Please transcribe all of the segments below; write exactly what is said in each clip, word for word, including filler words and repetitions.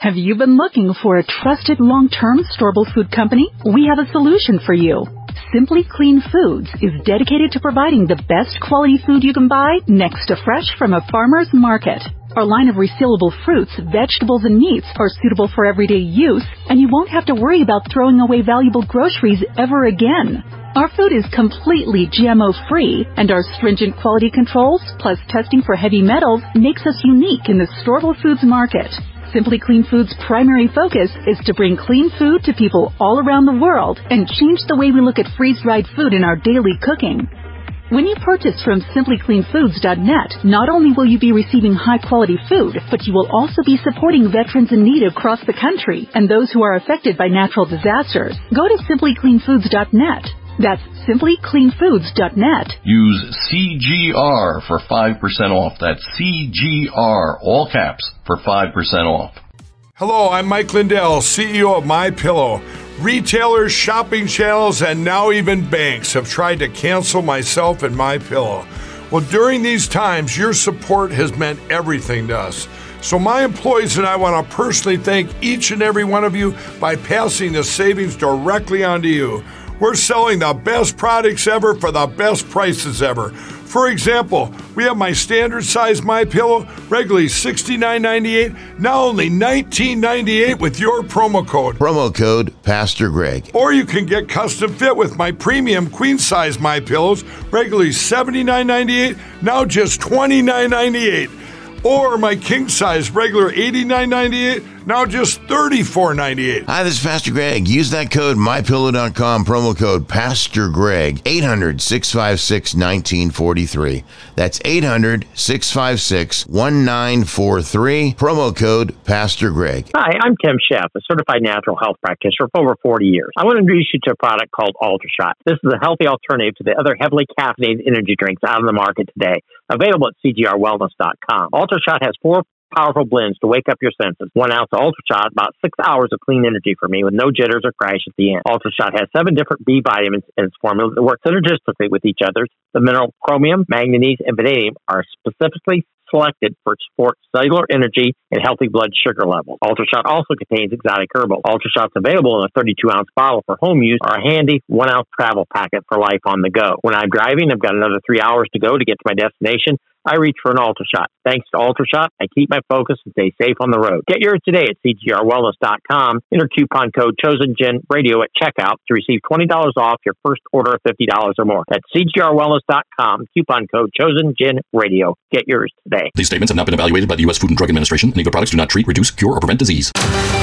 Have you been looking for a trusted long-term storable food company? We have a solution for you. Simply Clean Foods is dedicated to providing the best quality food you can buy next to fresh from a farmer's market. Our line of resealable fruits, vegetables, and meats are suitable for everyday use, and you won't have to worry about throwing away valuable groceries ever again. Our food is completely G M O-free, and our stringent quality controls, plus testing for heavy metals, makes us unique in the storable foods market. Simply Clean Foods' primary focus is to bring clean food to people all around the world and change the way we look at freeze-dried food in our daily cooking. When you purchase from simply clean foods dot net, not only will you be receiving high-quality food, but you will also be supporting veterans in need across the country and those who are affected by natural disasters. Go to simply clean foods dot net. That's simply clean foods dot net. Use C G R for five percent off. That's C G R, all caps, for five percent off. Hello, I'm Mike Lindell, C E O of MyPillow. Retailers, shopping channels, and now even banks have tried to cancel myself and MyPillow. Well, during these times, your support has meant everything to us. So my employees and I want to personally thank each and every one of you by passing the savings directly on to you. We're selling the best products ever for the best prices ever. For example, we have my standard size MyPillow, regularly sixty-nine ninety-eight, now only nineteen ninety-eight with your promo code. Promo code Pastor Greg. Or you can get custom fit with my premium queen size MyPillows, regularly seventy-nine ninety-eight, now just twenty-nine ninety-eight. Or my king size, regular eighty-nine ninety-eight, now just thirty-four ninety-eight. Hi, this is Pastor Greg. Use that code my pillow dot com, promo code Pastor Greg, eight hundred, six five six, one nine four three. That's eight hundred, six five six, one nine four three, promo code Pastor Greg. Hi, I'm Tim Sheff, a certified natural health practitioner for over forty years. I want to introduce you to a product called UltraShot. This is a healthy alternative to the other heavily caffeinated energy drinks out on the market today, available at C G R wellness dot com. UltraShot has four powerful blends to wake up your senses. One ounce of UltraShot, about six hours of clean energy for me with no jitters or crash at the end. UltraShot has seven different B vitamins in its formula that work synergistically with each other. The mineral chromium, manganese, and vanadium are specifically selected for support cellular energy and healthy blood sugar levels. UltraShot also contains exotic herbal. UltraShot's available in a thirty-two ounce bottle for home use or a handy one ounce travel packet for life on the go. When I'm driving, I've got another three hours to go to get to my destination. I reach for an UltraShot. Thanks to UltraShot, I keep my focus and stay safe on the road. Get yours today at C G R wellness dot com. Enter coupon code ChosenGenRadio at checkout to receive twenty dollars off your first order of fifty dollars or more. That's C G R wellness dot com. Coupon code ChosenGenRadio. Get yours today. These statements have not been evaluated by the U S Food and Drug Administration. Any of the products do not treat, reduce, cure, or prevent disease.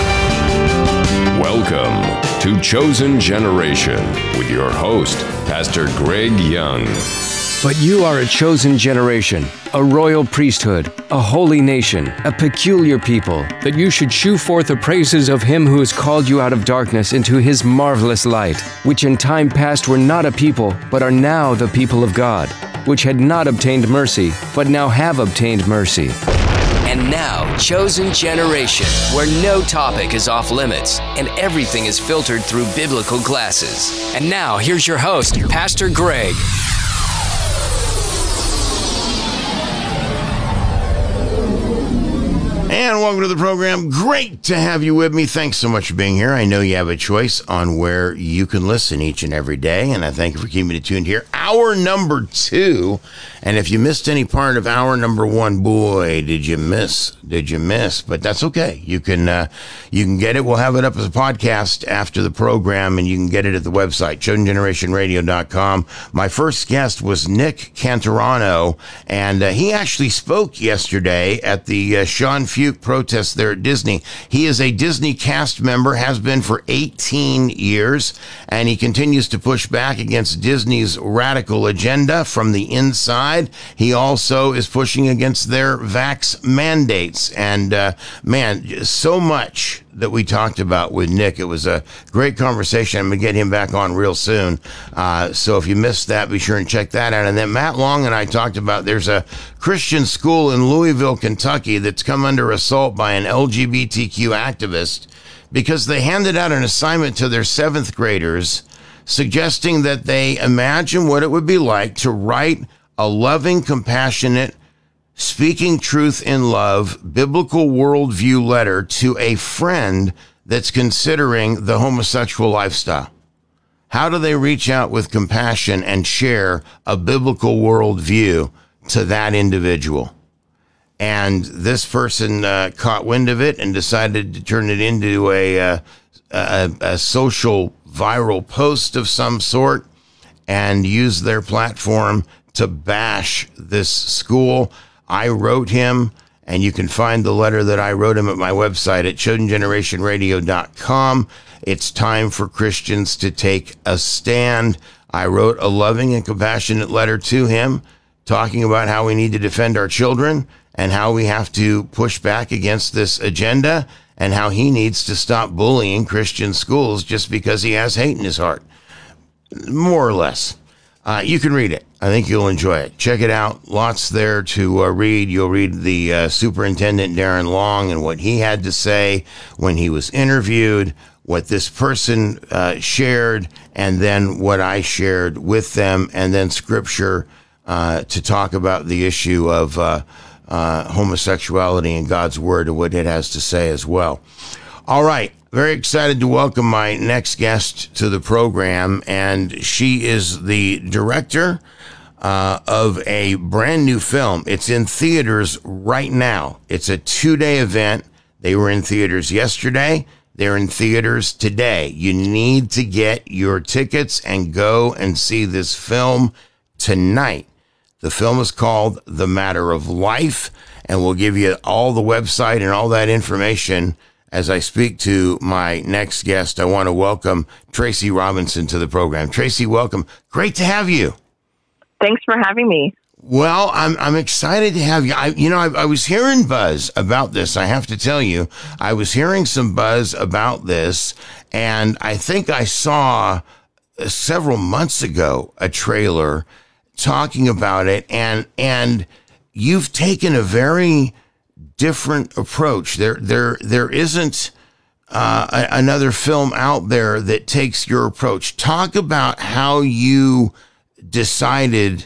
Welcome to Chosen Generation with your host, Pastor Greg Young. But you are a chosen generation, a royal priesthood, a holy nation, a peculiar people, that you should shew forth the praises of him who has called you out of darkness into his marvelous light, which in time past were not a people, but are now the people of God, which had not obtained mercy, but now have obtained mercy. And now, Chosen Generation, where no topic is off limits and everything is filtered through biblical glasses. And now, here's your host, Pastor Greg. And welcome to the program. Great to have you with me. Thanks so much for being here. I know you have a choice on where you can listen each and every day, and I thank you for keeping it tuned here. Hour number two, and if you missed any part of hour number one, boy, did you miss, did you miss, but that's okay. You can uh, you can get it. We'll have it up as a podcast after the program, and you can get it at the website, chosen generation radio dot com. My first guest was Nick Cantorano, and uh, he actually spoke yesterday at the uh, Sean Fuke protest there at Disney. He is a Disney cast member, has been for eighteen years, and he continues to push back against Disney's radical agenda from the inside. He also is pushing against their vax mandates. And uh, man, so much that we talked about with Nick. It was a great conversation. I'm going to get him back on real soon. Uh, so if you missed that, be sure and check that out. And then Matt Long and I talked about there's a Christian school in Louisville, Kentucky that's come under assault by an L G B T Q activist because they handed out an assignment to their seventh graders suggesting that they imagine what it would be like to write a loving, compassionate Speaking Truth in Love, Biblical Worldview Letter to a Friend that's considering the homosexual lifestyle. How do they reach out with compassion and share a biblical worldview to that individual? And this person uh, caught wind of it and decided to turn it into a, uh, a, a social viral post of some sort and use their platform to bash this school. I wrote him, and you can find the letter that I wrote him at my website at chosen generation radio dot com. It's time for Christians to take a stand. I wrote a loving and compassionate letter to him talking about how we need to defend our children and how we have to push back against this agenda and how he needs to stop bullying Christian schools just because he has hate in his heart. More or less. Uh, you can read it. I think you'll enjoy it. Check it out. Lots there to uh, read. You'll read the uh, Superintendent Darren Long and what he had to say when he was interviewed, what this person uh, shared, and then what I shared with them, and then scripture uh, to talk about the issue of uh, uh, homosexuality and God's word and what it has to say as well. All right. Very excited to welcome my next guest to the program, and she is the director uh, of a brand new film. It's in theaters right now. It's a two-day event. They were in theaters yesterday. They're in theaters today. You need to get your tickets and go and see this film tonight. The film is called The Matter of Life, and we'll give you all the website and all that information as I speak to my next guest. I want to welcome Tracy Robinson to the program. Tracy, welcome. Great to have you. Thanks for having me. Well, I'm I'm excited to have you. I, you know, I, I was hearing buzz about this. I have to tell you, I was hearing some buzz about this, and I think I saw uh, several months ago a trailer talking about it, and and you've taken a very different approach. There there there isn't uh, a, another film out there that takes your approach. Talk about how you decided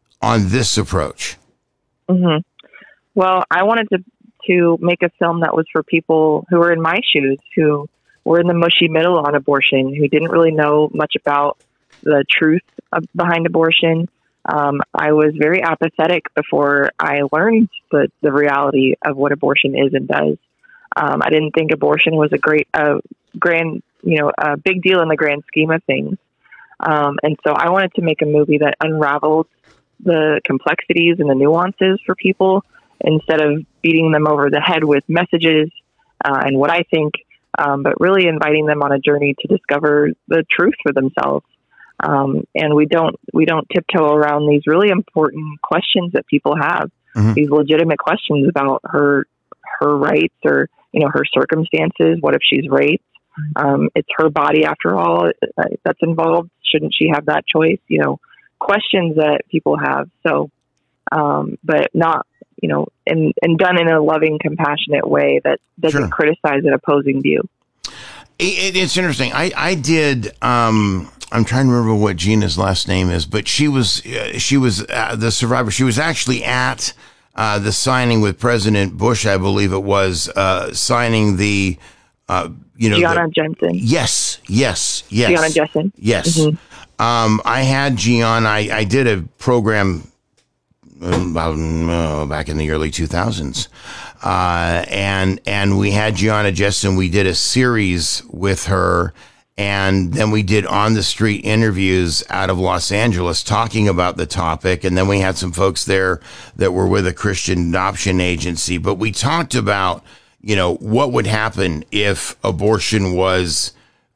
on this approach. Mm-hmm. Well, I wanted to to make a film that was for people who were in my shoes, who were in the mushy middle on abortion, who didn't really know much about the truth behind abortion. Um, I was very apathetic before I learned the, the reality of what abortion is and does. Um, I didn't think abortion was a great, uh, grand, you know, a big deal in the grand scheme of things. Um, and so I wanted to make a movie that unraveled the complexities and the nuances for people instead of beating them over the head with messages uh, and what I think, um, but really inviting them on a journey to discover the truth for themselves. Um, and we don't we don't tiptoe around these really important questions that people have. Mm-hmm. These legitimate questions about her her rights or you know her circumstances. What if she's raped? Um, it's her body after all that's involved. Shouldn't she have that choice? You know, questions that people have. So, um, but not, you know, and, and done in a loving, compassionate way that doesn't sure. criticize an opposing view. It, it's interesting. I, I did, um, I'm trying to remember what Gina's last name is, but she was, uh, she was uh, the survivor. She was actually at uh, the signing with President Bush, I believe it was, uh, signing the, uh, you know, Gianna the, Jensen. Yes, yes, yes. Gianna Jensen. Yes. Mm-hmm. Um, I had Gianna, I, I did a program about, uh, back in the early two thousands. Uh, and, and we had Gianna Jensen. We did a series with her, and then we did on the street interviews out of Los Angeles talking about the topic. And then we had some folks there that were with a Christian adoption agency, but we talked about, you know, what would happen if abortion was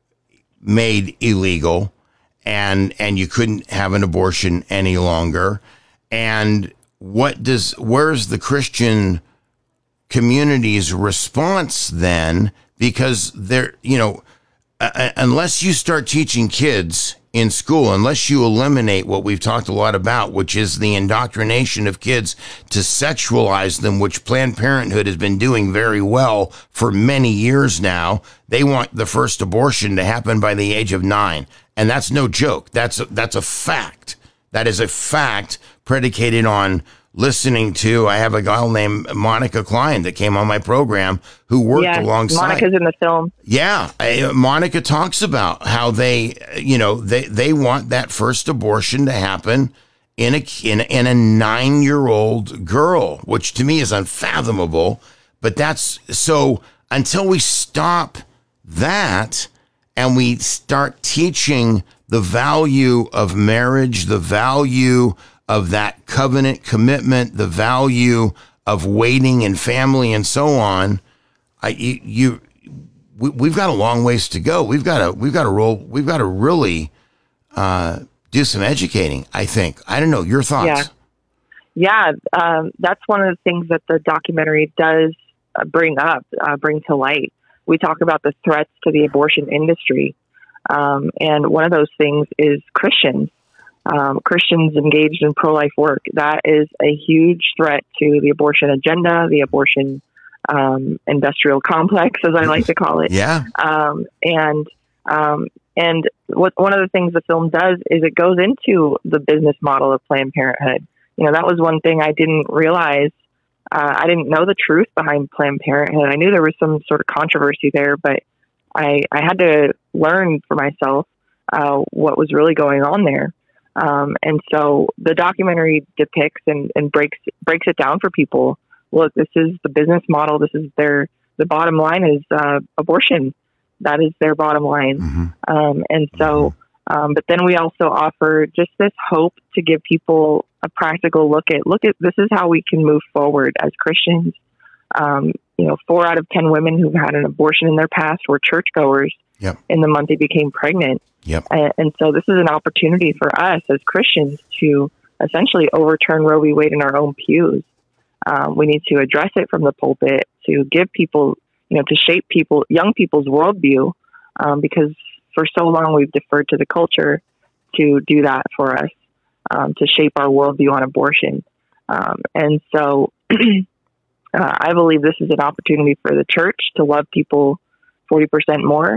made illegal and, and you couldn't have an abortion any longer. And what does, where's the Christian community's response then? Because they're, you know, uh, unless you start teaching kids in school, unless you eliminate what we've talked a lot about, which is the indoctrination of kids to sexualize them, which Planned Parenthood has been doing very well for many years now. They want the first abortion to happen by the age of nine. And that's no joke. That's a, that's a fact. That is a fact predicated on listening to, I have a gal named Monica Klein that came on my program who worked yeah, alongside. Monica's in the film. Yeah. Uh, Monica talks about how they, you know, they, they want that first abortion to happen in a, in, in a nine-year-old girl, which to me is unfathomable. But that's, so until we stop that and we start teaching the value of marriage, the value of that covenant commitment, the value of waiting and family and so on, I, you, you we, we've got a long ways to go. We've got to, we've got to roll, we've got to really uh, do some educating, I think. I don't know, your thoughts. Yeah, yeah um, that's one of the things that the documentary does uh, bring up, uh, bring to light. We talk about the threats to the abortion industry. Um, and one of those things is Christians. Um, Christians engaged in pro-life work. That is a huge threat to the abortion agenda, the abortion um, industrial complex, as I like to call it. Yeah. Um, and um, and what one of the things the film does is it goes into the business model of Planned Parenthood. You know, that was one thing I didn't realize. Uh, I didn't know the truth behind Planned Parenthood. I knew there was some sort of controversy there, but I, I had to learn for myself uh, what was really going on there. Um, and so the documentary depicts and, and breaks breaks it down for people. Look, this is the business model. This is their, the bottom line is uh, abortion. That is their bottom line. Mm-hmm. Um, and so, um, but then we also offer just this hope to give people a practical look at, look at, this is how we can move forward as Christians. Um, you know, four out of ten women who've had an abortion in their past were churchgoers yep. in the month they became pregnant. Yep. And, and so this is an opportunity for us as Christians to essentially overturn Roe v. Wade in our own pews. Um, we need to address it from the pulpit to give people, you know, to shape people, young people's worldview, um, because for so long we've deferred to the culture to do that for us, um, to shape our worldview on abortion. Um, and so uh, I believe this is an opportunity for the church to love people forty percent more.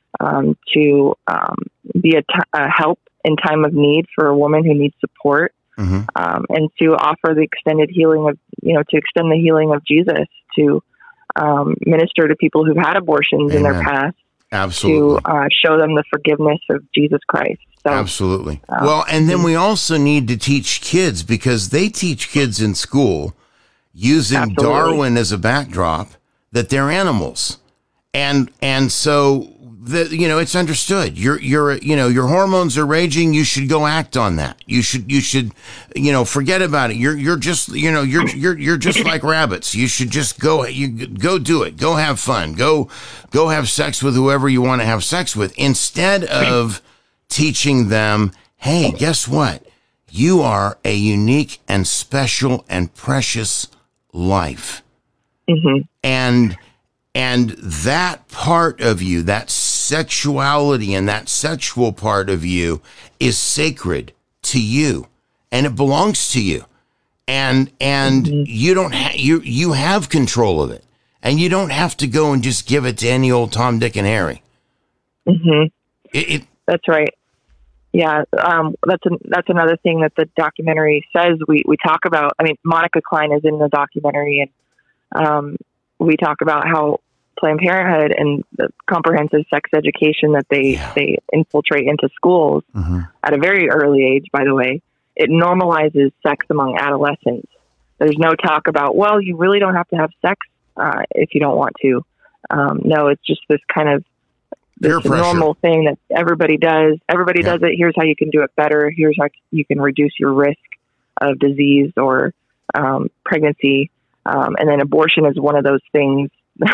Um, to um, be a, t- a help in time of need for a woman who needs support, mm-hmm. um, and to offer the extended healing of, you know, to extend the healing of Jesus, to um, minister to people who've had abortions Amen. in their past, Absolutely. to uh, show them the forgiveness of Jesus Christ. So, Absolutely. Um, well, and then we also need to teach kids, because they teach kids in school using Absolutely. Darwin as a backdrop, that they're animals. And and so the, you know, it's understood. You're you're you know, your hormones are raging. You should go act on that. You should you should you know, forget about it. You're you're just you know you're you're you're just like rabbits. You should just go you go do it. Go have fun. Go go have sex with whoever you want to have sex with, instead of teaching them, hey, guess what? You are a unique and special and precious life. Mm-hmm. And and that part of you, that sexuality and that sexual part of you, is sacred to you, and it belongs to you, and and mm-hmm. you don't ha- you you have control of it, and you don't have to go and just give it to any old Tom, Dick, and Harry. Mm-hmm. It, it, that's right. Yeah, um, that's an, that's another thing that the documentary says. We we talk about. I mean, Monica Klein is in the documentary, and um, we talk about how Planned Parenthood and the comprehensive sex education that they, yeah. they infiltrate into schools mm-hmm. at a very early age, by the way, it normalizes sex among adolescents. There's no talk about, well, you really don't have to have sex uh, if you don't want to. Um, no, it's just this kind of this normal thing that everybody does. Everybody yeah. does it. Here's how you can do it better. Here's how you can reduce your risk of disease or um, pregnancy. Um, and then abortion is one of those things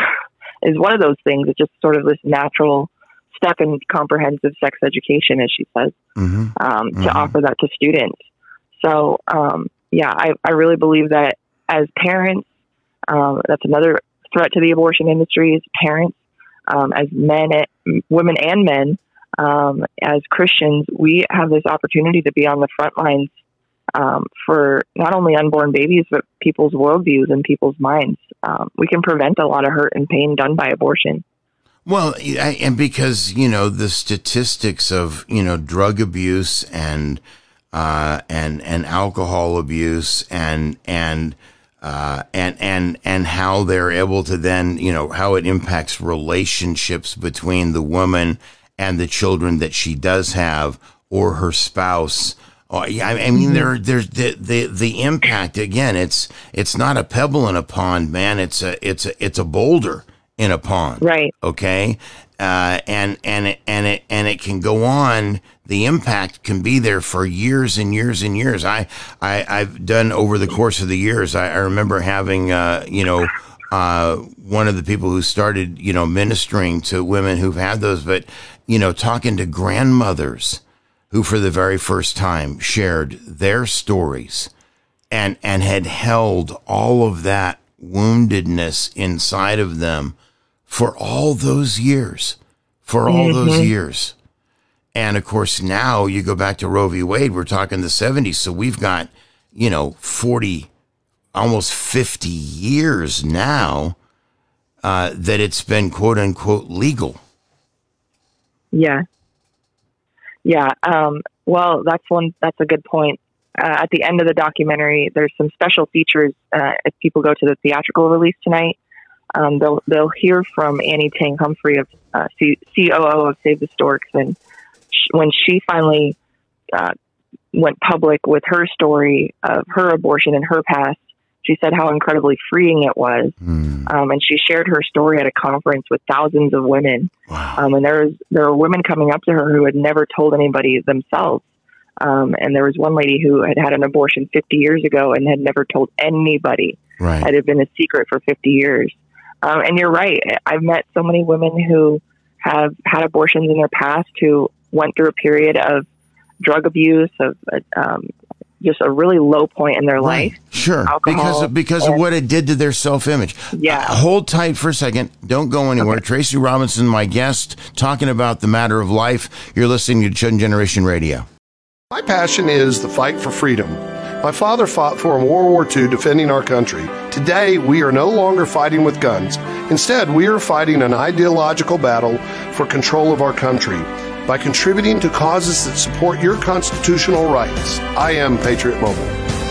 is one of those things. It's just sort of this natural step in comprehensive sex education, as she says, mm-hmm. um, mm-hmm. to offer that to students. So, um, yeah, I, I really believe that as parents, um, that's another threat to the abortion industry is parents, um, as men, women and men, um, as Christians, we have this opportunity to be on the front lines Um, for not only unborn babies, but people's worldviews and people's minds. Um, we can prevent a lot of hurt and pain done by abortion. Well, and because, you know, the statistics of, you know, drug abuse and uh, and and alcohol abuse and and uh, and and and how they're able to then, you know, how it impacts relationships between the woman and the children that she does have or her spouse. Oh, yeah, I mean, there, there's the, the the impact again. It's it's not a pebble in a pond, man. It's a it's a it's a boulder in a pond, right? Okay, uh, and and it, and it and it can go on. The impact can be there for years and years and years. I, I I've done over the course of the years. I, I remember having uh, you know uh, one of the people who started you know ministering to women who've had those, but you know talking to grandmothers who for the very first time shared their stories and and had held all of that woundedness inside of them for all those years, for all mm-hmm. those years. And of course, now you go back to Roe v. Wade, we're talking the seventies. So we've got, you know, forty, almost fifty years now uh, that it's been quote unquote legal. Yeah. Yeah. Um, well, that's one, that's a good point. Uh, at the end of the documentary, there's some special features. Uh, if people go to the theatrical release tonight, um, they'll, they'll hear from Annie Tang Humphrey of uh, C- COO of Save the Storks. And sh- when she finally uh, went public with her story of her abortion and her past, she said how incredibly freeing it was. Mm. Um, and she shared her story at a conference with thousands of women. Wow. Um, and there was, there were women coming up to her who had never told anybody themselves. Um, and there was one lady who had had an abortion fifty years ago and had never told anybody. Right. It had been a secret for fifty years. Um, and you're right. I've met so many women who have had abortions in their past who went through a period of drug abuse, of um, just a really low point in their right. life. Sure. Alcohol, because of, because and, of what it did to their self-image. Yeah. Uh, hold tight for a second. Don't go anywhere. Okay. Tracy Robinson, my guest, talking about the matter of life. You're listening to Chosen Generation Radio. My passion is the fight for freedom. My father fought for in World War Two defending our country. Today, we are no longer fighting with guns. Instead, we are fighting an ideological battle for control of our country by contributing to causes that support your constitutional rights. I am Patriot Mobile.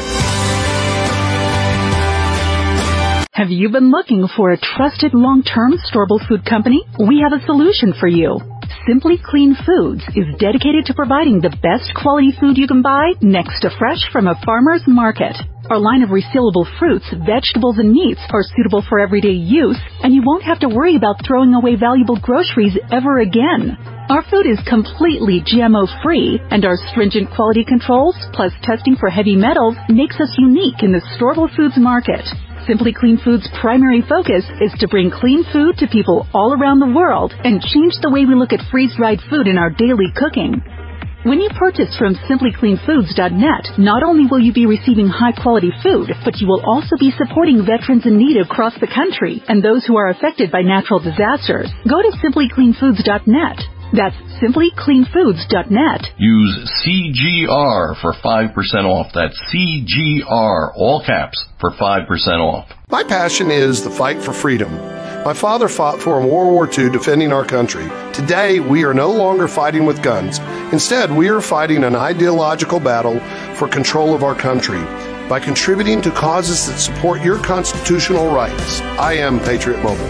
Have you been looking for a trusted long-term storable food company? We have a solution for you. Simply Clean Foods is dedicated to providing the best quality food you can buy next to fresh from a farmer's market. Our line of resealable fruits, vegetables, and meats are suitable for everyday use, and you won't have to worry about throwing away valuable groceries ever again. Our food is completely G M O-free, and our stringent quality controls, plus testing for heavy metals, makes us unique in the storable foods market. Simply Clean Foods' primary focus is to bring clean food to people all around the world and change the way we look at freeze-dried food in our daily cooking. When you purchase from simply clean foods dot net, not only will you be receiving high-quality food, but you will also be supporting veterans in need across the country and those who are affected by natural disasters. Go to simply clean foods dot net. That's simply clean foods dot net. Use C G R for five percent off. That's C G R, all caps, for five percent off. My passion is the fight for freedom. My father fought for in World War Two defending our country. Today, we are no longer fighting with guns. Instead, we are fighting an ideological battle for control of our country by contributing to causes that support your constitutional rights. I am Patriot Mobile.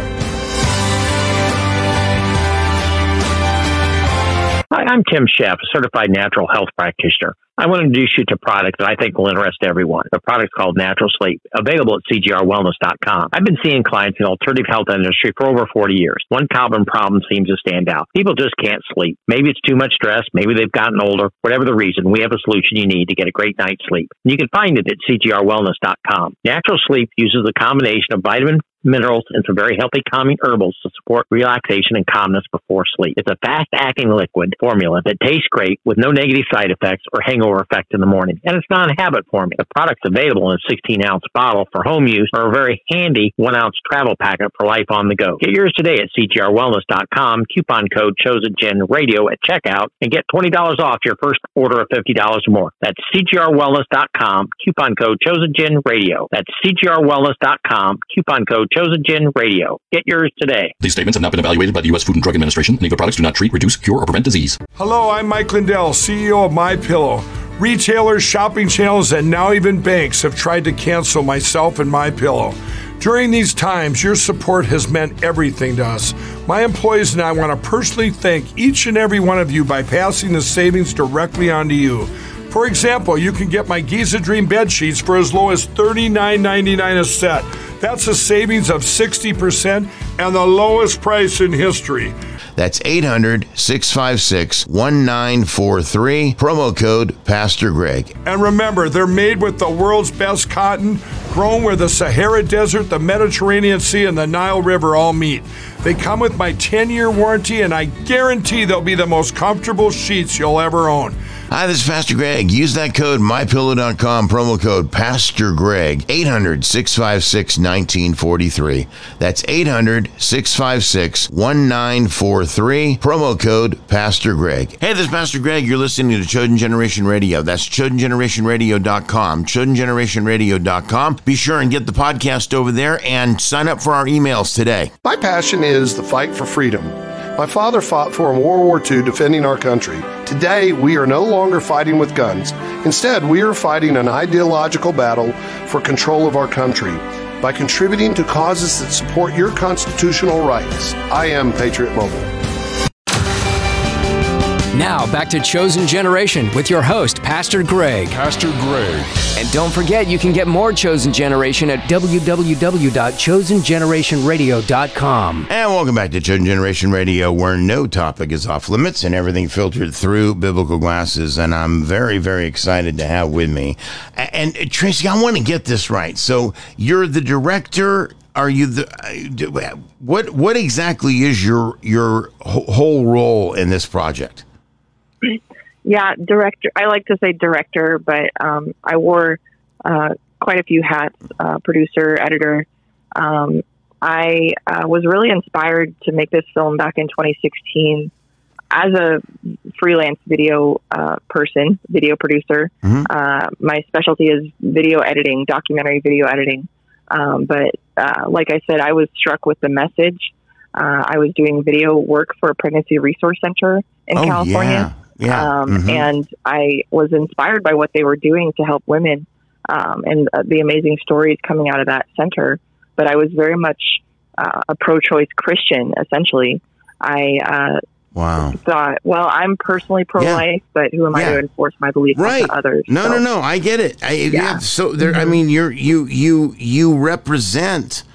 Hi, I'm Tim Sheff, a certified natural health practitioner. I want to introduce you to a product that I think will interest everyone. The product's called Natural Sleep, available at C G R wellness dot com. I've been seeing clients in the alternative health industry for over forty years. One common problem seems to stand out. People just can't sleep. Maybe it's too much stress. Maybe they've gotten older. Whatever the reason, we have a solution you need to get a great night's sleep. And you can find it at C G R wellness dot com. Natural Sleep uses a combination of vitamin, minerals, and some very healthy calming herbals to support relaxation and calmness before sleep. It's a fast-acting liquid formula that tastes great with no negative side effects or hangover effect in the morning. And it's not a habit forming. The product's available in a sixteen-ounce bottle for home use or a very handy one-ounce travel packet for life on the go. Get yours today at C G R wellness dot com, coupon code ChosenGenRadio at checkout, and get twenty dollars off your first order of fifty dollars or more. That's C G R wellness dot com, coupon code ChosenGenRadio. That's C G R wellness dot com, coupon code Chosen Gen Radio. Get yours today. These statements have not been evaluated by the U S Food and Drug Administration, and other products do not treat, reduce, cure, or prevent disease. Hello, I'm Mike Lindell, C E O of MyPillow. Retailers, shopping channels, and now even banks have tried to cancel myself and MyPillow. During these times, your support has meant everything to us. My employees and I want to personally thank each and every one of you by passing the savings directly on to you. For example, you can get my Giza Dream bed sheets for as low as thirty-nine ninety-nine a set. That's a savings of sixty percent and the lowest price in history. That's eight hundred, six five six, one nine four three, promo code Pastor Greg. And remember, they're made with the world's best cotton, grown where the Sahara Desert, the Mediterranean Sea, and the Nile River all meet. They come with my ten-year warranty, and I guarantee they'll be the most comfortable sheets you'll ever own. Hi, this is Pastor Greg. Use that code, my pillow dot com, promo code Pastor Greg, eight hundred, six five six, one nine four three. That's eight hundred, six five six, one nine four three, promo code Pastor Greg. Hey, this is Pastor Greg. You're listening to Chosen Generation Radio. That's chosen generation radio dot com, chosen generation radio dot com. Be sure and get the podcast over there and sign up for our emails today. My passion is the fight for freedom. My father fought for in World War Two defending our country. Today, we are no longer fighting with guns. Instead, we are fighting an ideological battle for control of our country by contributing to causes that support your constitutional rights. I am Patriot Mobile. Now, back to Chosen Generation with your host, Pastor Greg. Pastor Greg. And don't forget, you can get more Chosen Generation at w w w dot chosen generation radio dot com. And welcome back to Chosen Generation Radio, where no topic is off limits and everything filtered through biblical glasses. And I'm very, very excited to have with me. And, and Tracy, I want to get this right. So you're the director. Are you the what? What exactly is your your whole role in this project? Yeah, director. I like to say director, but um, I wore uh, quite a few hats, uh, producer, editor. Um, I uh, was really inspired to make this film back in twenty sixteen as a freelance video uh, person, video producer. Mm-hmm. Uh, my specialty is video editing, documentary video editing. Um, but uh, like I said, I was struck with the message. Uh, I was doing video work for a pregnancy resource center in oh, California. Yeah. Yeah. Um, mm-hmm. And I was inspired by what they were doing to help women um, and uh, the amazing stories coming out of that center. But I was very much uh, a pro-choice Christian, essentially. I uh, wow. thought, well, I'm personally pro-life, yeah. but who am yeah. I to enforce my beliefs right. onto others? No, so, no, no. I get it. I, yeah. yeah. So there. Mm-hmm. I mean, you're you you you represent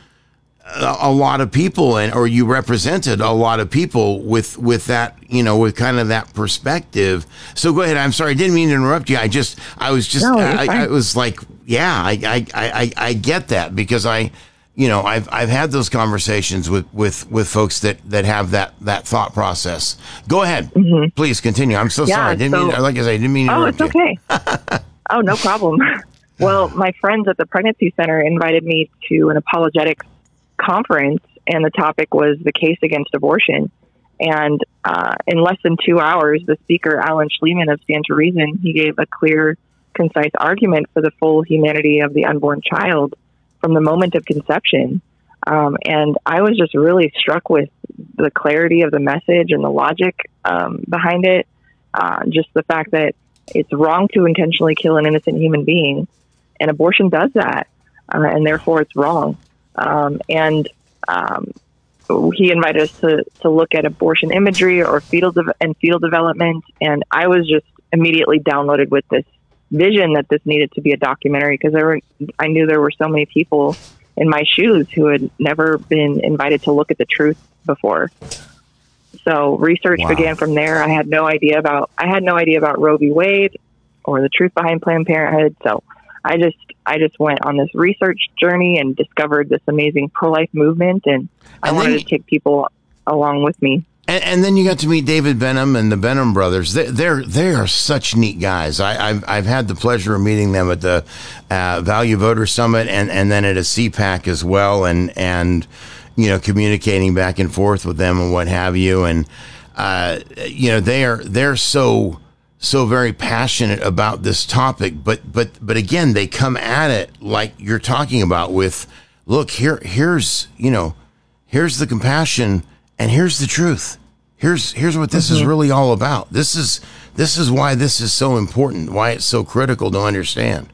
a lot of people, and or you represented a lot of people with with that, you know, with kind of that perspective. So go ahead. I'm sorry, I didn't mean to interrupt you. I just, I was just, no, I, I was like, yeah, I, I, I, I get that because I, you know, I've I've had those conversations with with, with folks that, that have that, that thought process. Go ahead, mm-hmm. please continue. I'm so yeah, sorry. I didn't so, mean, like I said, I didn't mean to oh, interrupt it's okay. Oh, no problem. Well, my friends at the pregnancy center invited me to an apologetics conference, and the topic was the case against abortion. And uh, in less than two hours, the speaker, Alan Schliemann of Stand to Reason, he gave a clear, concise argument for the full humanity of the unborn child from the moment of conception. Um, and I was just really struck with the clarity of the message and the logic um, behind it. Uh, just the fact that it's wrong to intentionally kill an innocent human being, and abortion does that, uh, and therefore it's wrong. Um, and um, he invited us to, to look at abortion imagery or fetal de- and fetal development. And I was just immediately downloaded with this vision that this needed to be a documentary, because there were, I knew there were so many people in my shoes who had never been invited to look at the truth before. So research wow. began from there. I had no idea about, I had no idea about Roe v. Wade or the truth behind Planned Parenthood. So I just, I just went on this research journey and discovered this amazing pro-life movement, and I and wanted then, to take people along with me. And, and then you got to meet David Benham and the Benham brothers. They, they're they are such neat guys. I, I've I've had the pleasure of meeting them at the uh, Value Voter Summit, and, and then at a C PAC as well, and and you know, communicating back and forth with them and what have you. And uh, you know, they are they're so. so very passionate about this topic, but but but again, they come at it like you're talking about with, look, here here's you know, here's the compassion and here's the truth, Here's here's what this mm-hmm. is really all about. This is this is why this is so important, why it's so critical to understand.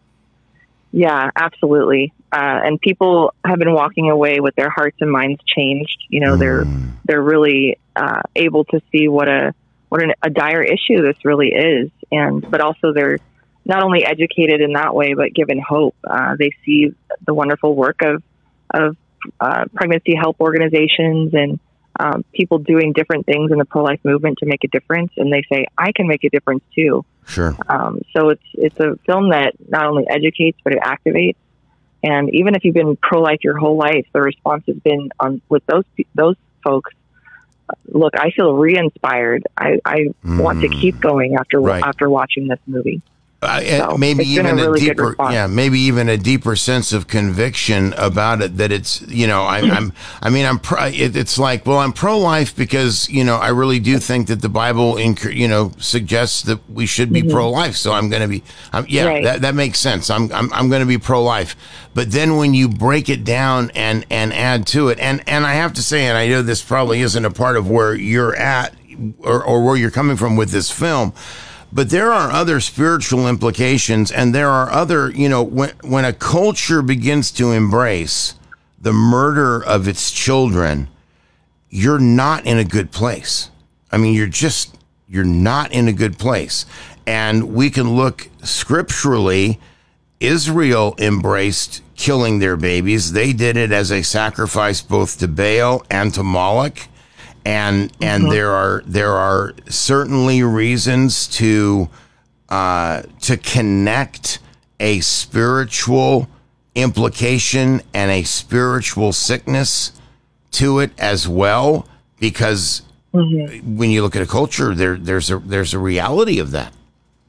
Yeah, absolutely. Uh, and people have been walking away with their hearts and minds changed. You know, mm. they're they're really uh, able to see what a what an, a dire issue this really is, and but also they're not only educated in that way, but given hope. Uh, they see the wonderful work of of uh, pregnancy help organizations and um, people doing different things in the pro-life movement to make a difference, and they say, "I can make a difference too." Sure. Um, so it's it's a film that not only educates, but it activates. And even if you've been pro-life your whole life, the response has been on with those those folks. Look, I feel re-inspired. I, I mm. want to keep going after right. after watching this movie. Uh, so maybe even a, really a deeper, yeah, maybe even a deeper sense of conviction about it. That it's, you know, I, I'm, I mean, I'm, pro, it, it's like, well, I'm pro-life because, you know, I really do think that the Bible, inc- you know, suggests that we should be mm-hmm. pro-life. So I'm going to be, I'm, yeah, right. that that makes sense. I'm, I'm, I'm going to be pro-life. But then when you break it down and and add to it, and and I have to say, and I know this probably isn't a part of where you're at or or where you're coming from with this film. But there are other spiritual implications, and there are other, you know, when when a culture begins to embrace the murder of its children, you're not in a good place. I mean, you're just, you're not in a good place. And we can look scripturally. Israel embraced killing their babies. They did it as a sacrifice both to Baal and to Moloch. And and mm-hmm. there are there are certainly reasons to uh, to connect a spiritual implication and a spiritual sickness to it as well, because mm-hmm. when you look at a culture, there there's a there's a reality of that.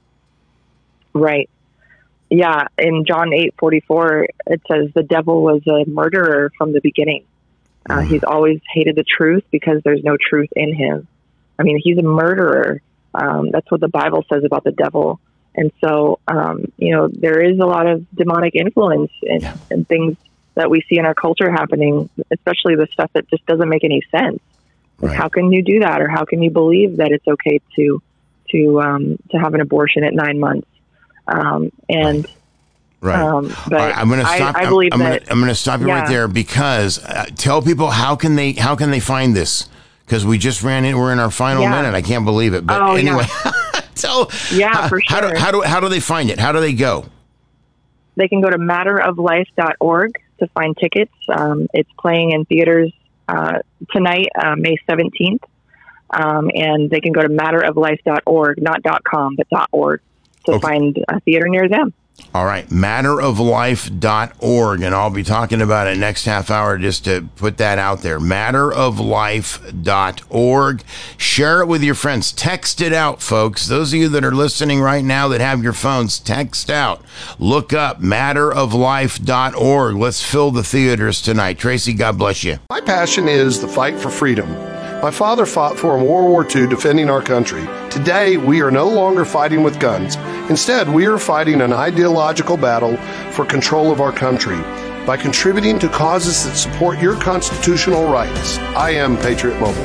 Right. Yeah. In John eight forty-four, it says the devil was a murderer from the beginning. Uh, he's always hated the truth because there's no truth in him. I mean, he's a murderer. Um, that's what the Bible says about the devil. And so, um, you know, there is a lot of demonic influence and, yeah. and things that we see in our culture happening, especially the stuff that just doesn't make any sense. Right. How can you do that? Or how can you believe that it's okay to, to, um, to have an abortion at nine months? Um, and, right. Right. Um, but right, I'm going to stop. I, I believe I'm, that, I'm going to stop you yeah. right there because uh, tell people how can they how can they find this, because we just ran in. We're in our final yeah. minute. I can't believe it. But oh, anyway, yeah. tell yeah uh, for sure. How do, how do how do they find it? How do they go? They can go to matter of life dot org to find tickets. Um, it's playing in theaters uh, tonight, uh, May seventeenth, um, and they can go to matter of life dot org, not .com, but .org to okay. find a theater near them. All right, matter of life dot org, and I'll be talking about it next half hour just to put that out there. matter of life dot org. Share it with your friends. Text it out, folks. Those of you that are listening right now that have your phones, text out. Look up matter of life dot org. Let's fill the theaters tonight. Tracy, God bless you. My passion is the fight for freedom. My father fought for in World War Two defending our country. Today, we are no longer fighting with guns. Instead, we are fighting an ideological battle for control of our country by contributing to causes that support your constitutional rights. I am Patriot Mobile.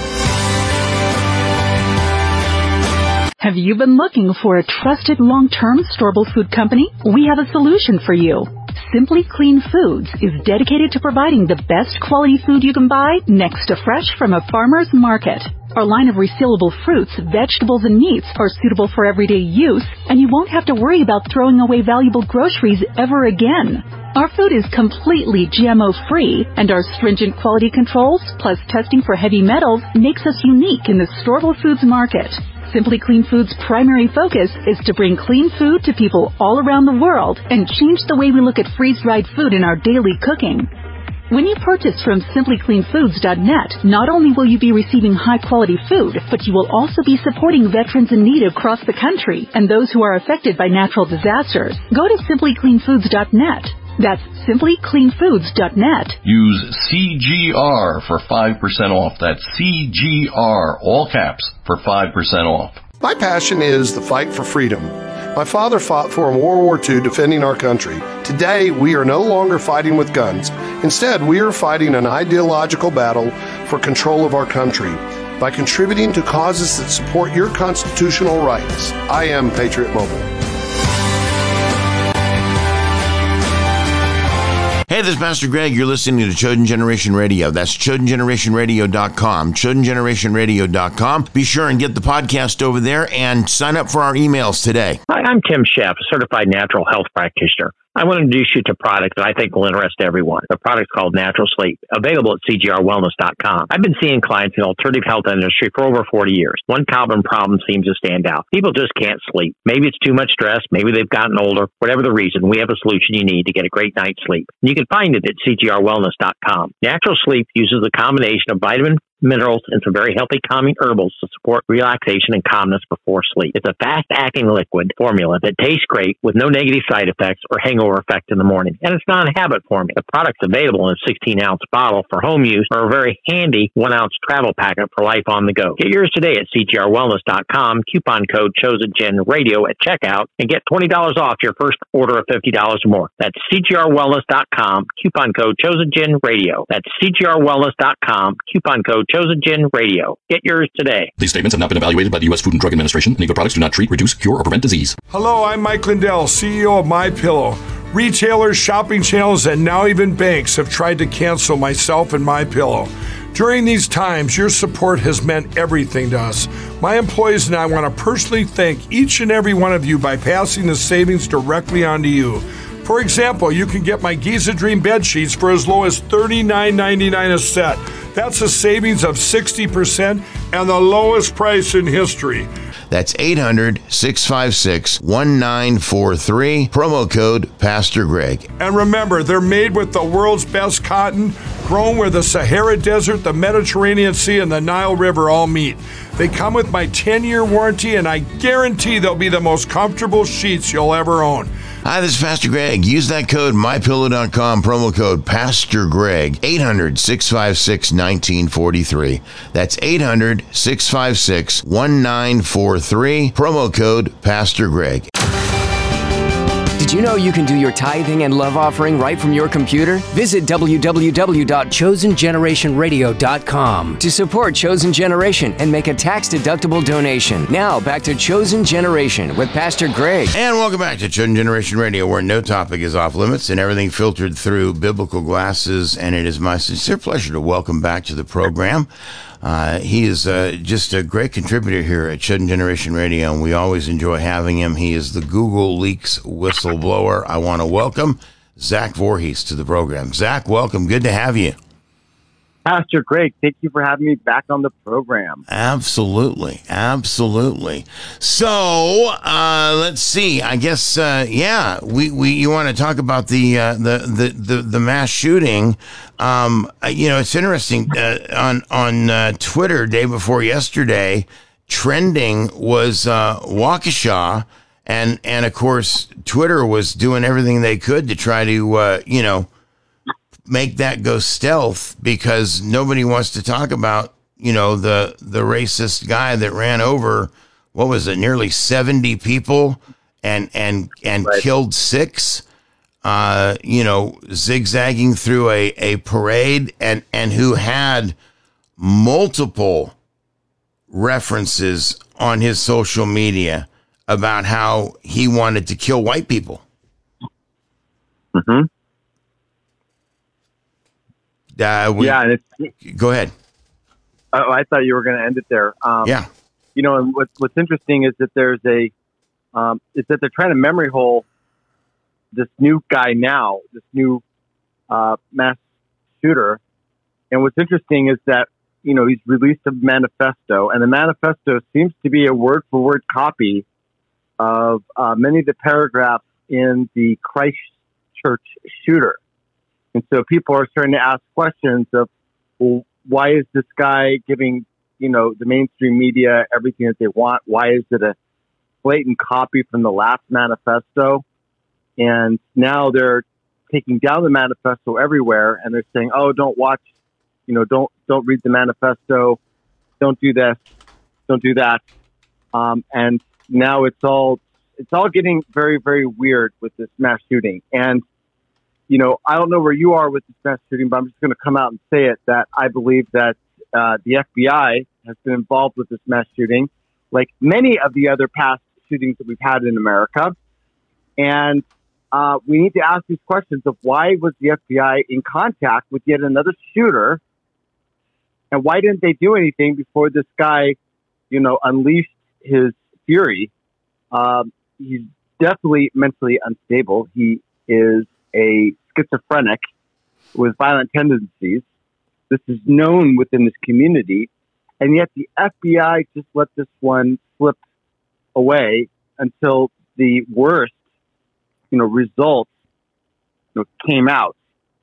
Have you been looking for a trusted long-term storable food company? We have a solution for you. Simply Clean Foods is dedicated to providing the best quality food you can buy next to fresh from a farmer's market. Our line of resealable fruits, vegetables, and meats are suitable for everyday use, and you won't have to worry about throwing away valuable groceries ever again. Our food is completely G M O-free, and our stringent quality controls, plus testing for heavy metals, makes us unique in the storable foods market. Simply Clean Foods' primary focus is to bring clean food to people all around the world and change the way we look at freeze-dried food in our daily cooking. When you purchase from simply clean foods dot net, not only will you be receiving high-quality food, but you will also be supporting veterans in need across the country and those who are affected by natural disasters. Go to simply clean foods dot net. That's simply clean foods dot net. Use C G R for five percent off. That's C G R, all caps, for five percent off. My passion is the fight for freedom. My father fought for in World War Two defending our country. Today, we are no longer fighting with guns. Instead, we are fighting an ideological battle for control of our country by contributing to causes that support your constitutional rights. I am Patriot Mobile. Hey, this is Pastor Greg. You're listening to Chosen Generation Radio. That's chosen generation radio dot com, chosen generation radio dot com. Be sure and get the podcast over there and sign up for our emails today. Hi, I'm Tim Sheff, a certified natural health practitioner. I want to introduce you to a product that I think will interest everyone. The product's called Natural Sleep, available at c g r wellness dot com. I've been seeing clients in the alternative health industry for over forty years. One common problem seems to stand out. People just can't sleep. Maybe it's too much stress. Maybe they've gotten older. Whatever the reason, we have a solution you need to get a great night's sleep. You can find it at c g r wellness dot com. Natural Sleep uses a combination of vitamin, minerals, and some very healthy calming herbals to support relaxation and calmness before sleep. It's a fast-acting liquid formula that tastes great with no negative side effects or hangover effect in the morning. And it's non-habit formula. The product's available in a sixteen-ounce bottle for home use or a very handy one-ounce travel packet for life on the go. Get yours today at c g r wellness dot com, coupon code ChosenGenRadio at checkout, and get twenty dollars off your first order of fifty dollars or more. That's c g r wellness dot com, coupon code ChosenGenRadio. That's c g r wellness dot com, coupon code Chosen Gen Radio. Get yours today. These statements have not been evaluated by the U S Food and Drug Administration. Any of the products do not treat, reduce, cure, or prevent disease. Hello, I'm Mike Lindell, C E O of MyPillow. Retailers, shopping channels, and now even banks have tried to cancel myself and MyPillow. During these times, your support has meant everything to us. My employees and I want to personally thank each and every one of you by passing the savings directly on to you. For example, you can get my Giza Dream bed sheets for as low as thirty-nine ninety-nine a set. That's a savings of sixty percent and the lowest price in history. That's eight hundred, six five six, one nine four three, promo code Pastor Greg. And remember, they're made with the world's best cotton, grown where the Sahara Desert, the Mediterranean Sea, and the Nile River all meet. They come with my ten-year warranty, and I guarantee they'll be the most comfortable sheets you'll ever own. Hi, this is Pastor Greg. Use that code my pillow dot com, promo code Pastor Greg, eight hundred, six five six, one nine four three. That's eight hundred, six five six, one nine four three, promo code Pastor Greg. Did you know you can do your tithing and love offering right from your computer? Visit w w w dot chosen generation radio dot com to support Chosen Generation and make a tax-deductible donation. Now, back to Chosen Generation with Pastor Greg. And welcome back to Chosen Generation Radio, where no topic is off limits and everything filtered through biblical glasses. And it is my sincere pleasure to welcome back to the program. Uh, he is uh, just a great contributor here at Chosen Generation Radio, and we always enjoy having him. He is the Google Leaks whistleblower. I want to welcome Zach Voorhees to the program. Zach, welcome. Good to have you. Pastor Greg, thank you for having me back on the program. Absolutely. Absolutely. So, uh, let's see. I guess, uh, yeah, we, we, you want to talk about the, uh, the, the, the, the mass shooting. Um, you know, it's interesting, uh, on, on, uh, Twitter day before yesterday, trending was, uh, Waukesha. And, and of course, Twitter was doing everything they could to try to, uh, you know, make that go stealth, because nobody wants to talk about, you know, the the racist guy that ran over, what was it, nearly seventy people and and and right. killed six, uh, you know, zigzagging through a, a parade, and, and who had multiple references on his social media about how he wanted to kill white people. Mm-hmm. Uh, we, yeah, and it's, go ahead. Oh, I thought you were going to end it there. Um, yeah, you know, and what's what's interesting is that there's a um, is that they're trying to memory hole this new guy now, this new uh, mass shooter. And what's interesting is that, you know, he's released a manifesto, and the manifesto seems to be a word for word copy of uh, many of the paragraphs in the Christchurch shooter. And so people are starting to ask questions of, well, why is this guy giving, you know, the mainstream media everything that they want? Why is it a blatant copy from the last manifesto? And now they're taking down the manifesto everywhere, and they're saying, oh, don't watch, you know, don't don't read the manifesto, don't do this, don't do that. Um, and now it's all it's all getting very, very weird with this mass shooting. And you know, I don't know where you are with this mass shooting, but I'm just going to come out and say it, that I believe that uh, the F B I has been involved with this mass shooting, like many of the other past shootings that we've had in America. And uh, we need to ask these questions of why was the F B I in contact with yet another shooter, and why didn't they do anything before this guy, you know, unleashed his fury? Um, he's definitely mentally unstable. He is a schizophrenic with violent tendencies. This is known within this community, and yet the F B I just let this one slip away until the worst, you know, results, you know, came out.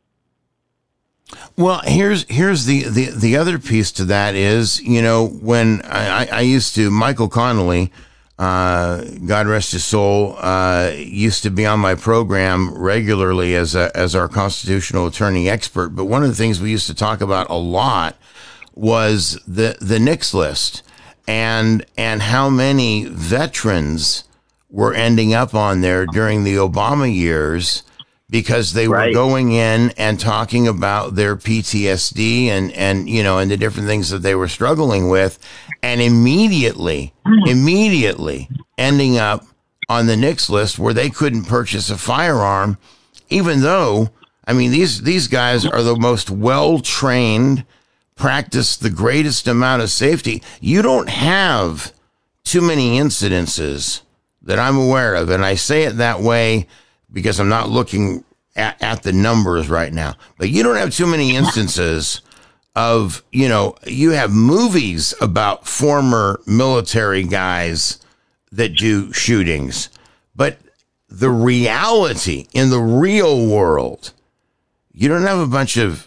Well, here's here's the, the, the other piece to that is, you know, when I, I used to, Michael Connolly, uh, God rest his soul, uh, used to be on my program regularly as a, as our constitutional attorney expert. But one of the things we used to talk about a lot was the the NICS list and and how many veterans were ending up on there during the Obama years, because they right. were going in and talking about their P T S D and, and, you know, and the different things that they were struggling with, and immediately, immediately ending up on the NICS list where they couldn't purchase a firearm, even though, I mean, these, these guys are the most well-trained, practice the greatest amount of safety. You don't have too many incidences that I'm aware of, and I say it that way because I'm not looking at, at the numbers right now. But you don't have too many instances of, you know, you have movies about former military guys that do shootings. But the reality in the real world, you don't have a bunch of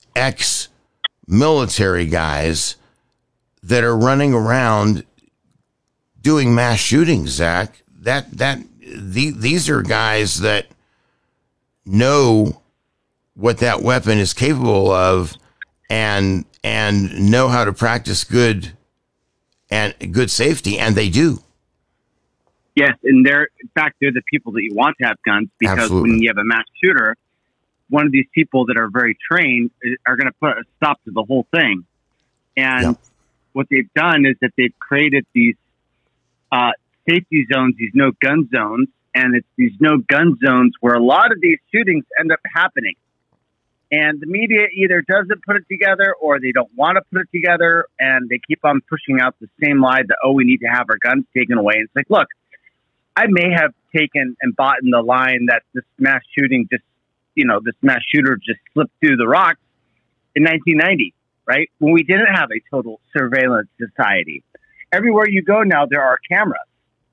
ex-military guys that are running around doing mass shootings, Zach. That, that, The, these are guys that know what that weapon is capable of and and know how to practice good and good safety, and they do. Yes, and they're in fact they're the people that you want to have guns, because Absolutely. When you have a mass shooter, one of these people that are very trained are going to put a stop to the whole thing. And yep. what they've done is that they've created these uh, safety zones, these no gun zones, and it's these no gun zones where a lot of these shootings end up happening. And the media either doesn't put it together or they don't want to put it together, and they keep on pushing out the same lie that, oh, we need to have our guns taken away. And it's like, look, I may have taken and bought in the line that this mass shooting just, you know, this mass shooter just slipped through the rocks in nineteen ninety, right? When we didn't have a total surveillance society. Everywhere you go now, there are cameras.